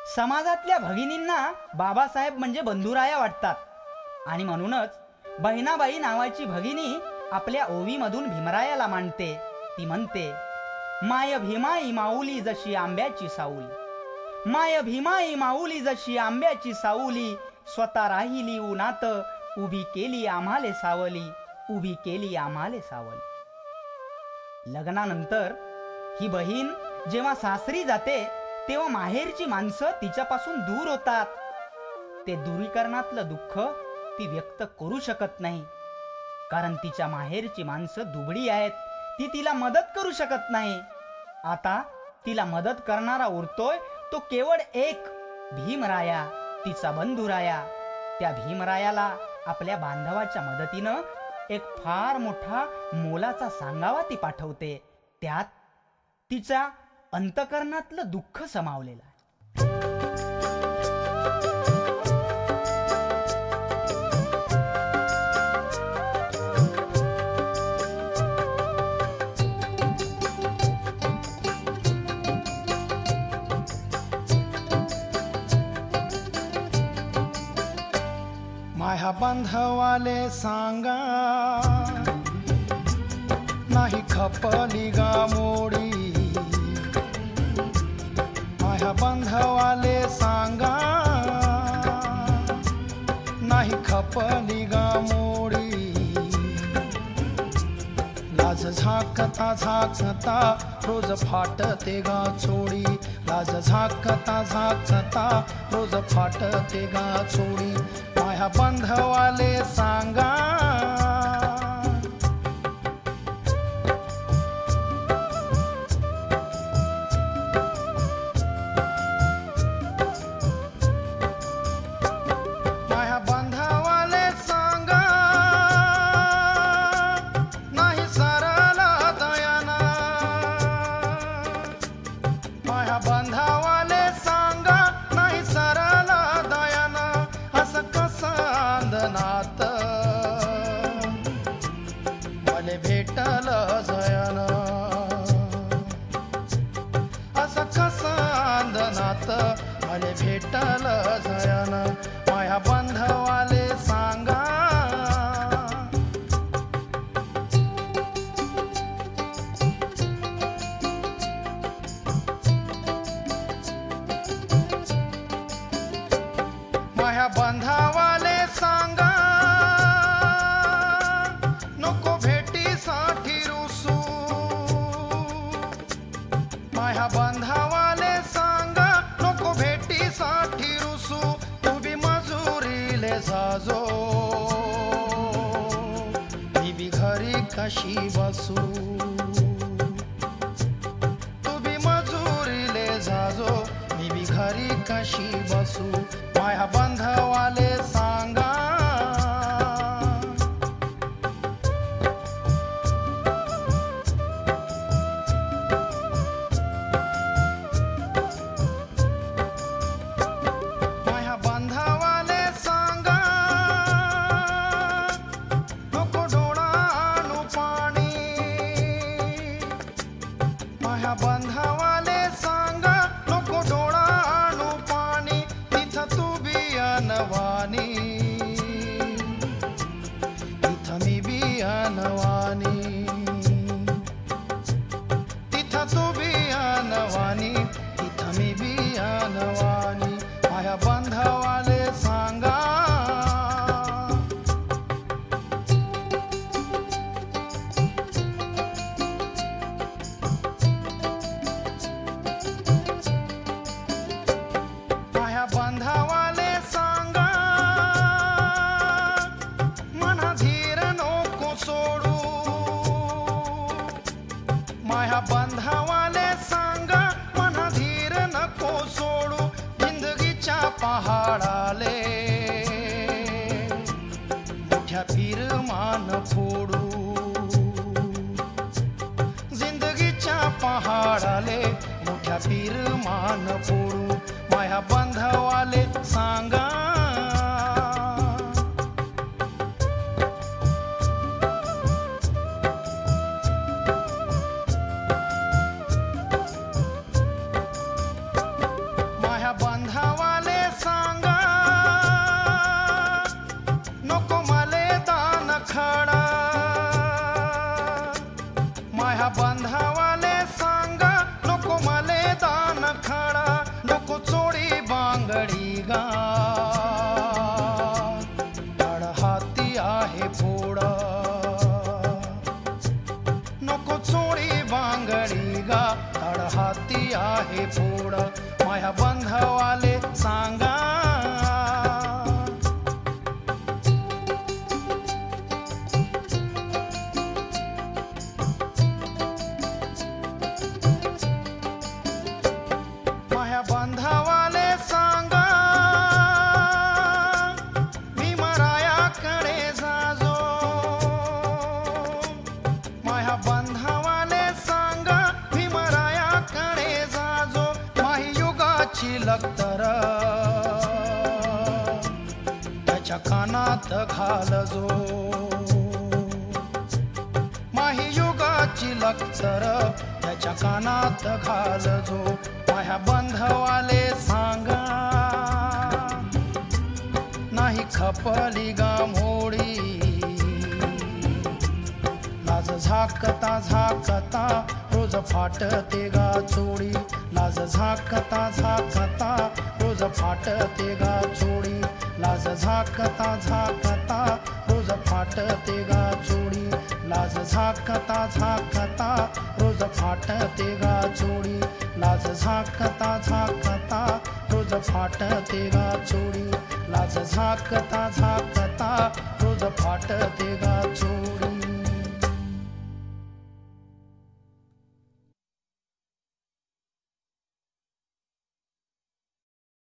समाजातल्या भगिनींना बाबासाहेब म्हणजे बंधुराया वाटतात आणि म्हणूनच बहिणाबाई नावाची भगिनी आपल्या ओवीमधून भीमरायाला मांडते. ती म्हणते, माय भीमाई माऊली जशी आंब्याची साऊली, माय भीमाई माऊली जशी आंब्याची साऊली, स्वतः राहिली उन्हात उभी केली आम्हाले सावली, उभी केली आम्हाले सावली. लग्नानंतर ही बहीण जेव्हा सासरी जाते तेव्हा माहेरची माणसं तिच्यापासून दूर होतात. ते दूरीकरणातलं दुःख ती व्यक्त करू शकत नाही, कारण तिच्या माहेरची माणसं दुबळी आहेत. ती तिला मदत करू शकत नाही. आता तिला मदत करणारा उरतोय तो केवळ एक, भीमराया, तिचा बंधुराया. त्या भीमरायाला आपल्या बांधवाच्या मदतीनं एक फार मोठा मोलाचा सांगावा ती पाठवते. त्यात तिच्या अंतकरणातलं दुःख समावलेलं आहे. माया बांधवाले सांगा, नाही खपली गा मोडी. माया बांधवाले सांगा, नाही खपली गा मोडी. लाज झाकता झाकता रोज फाटते गा चोडी. लाज झाकता झाकता रोज फाटते गा चोडी. माया बांधवाले सांगा, माया बांधवाले सांगा, नाही सरला दयाना. माया बांधवाले सांगा, नाही सरला दयाना. असं कसं अंधनात मले भेटल जयन. असं कसं अंधनात मले भेटल जयन. माया बांधवाले सांगा, माया बांधवाले सांगा, नको भेटीसाठी रुसू. माया बांधवाले सांगा, नको भेटीसाठी रुसू. तू बी मजुरीले जाजो, मी बी घरी कशी बसू. तू बी मजुरीले जाजो, मी बी घरी कशी बसू. माया बांधवाले सांगा, माया बांधवाले सांगा, नको डोळानु पाणी. माया बांधवाले सांगा, नको डोळानु पाणी. तिथं तू बी अनवानी, तिथं मी बी अनवानी. तिथं तू बी अनवानी, तिथं मी बी अनवानी. माया बांधवाले सांगा, माया बांधवाले सांगा, मना धीर नको सोडू. माया बांधवाले सांगा, मना धीर नको सोडू. जिंदगीच्या पहाडाले मोठ्या फिरमान फोडू. जिंदगीच्या पहाडाले मोठ्या फिरमान फोडू. माया बांधवाले सांगा, माया बांधा बांधावाले सांगा नको मले दान खाडा नको चोडी बांगडी गा तड हाती आहे फोडा नको चोडी बांगडी गा तड हाती आहे फोड माया बांधावाले सांगा बांधावाले सांगा भीमरायाकडे जाजो माया बांधावाले सांगा भीमरायाकडे जाजो माही युगाची लक्तर त्याच्या कानात घालजो माही युगाची लक्तर त्याच्या कानात घालजो माया बांधवाले सांगा नाही खपली गा मोडी लाज झाकता झाकता रोज फाटते गा चोडी लाज झाकता झाकता रोज फाटते गा चोडी लाज झाकता झाकता रोज फाटते गा चोडी लाज झाकता झाकता रोज फाटते गा चोडी लाज झाकता झाकता रोज फाटते गा चोडी लाज झाकता झाकता रोज फाटते गा चोडी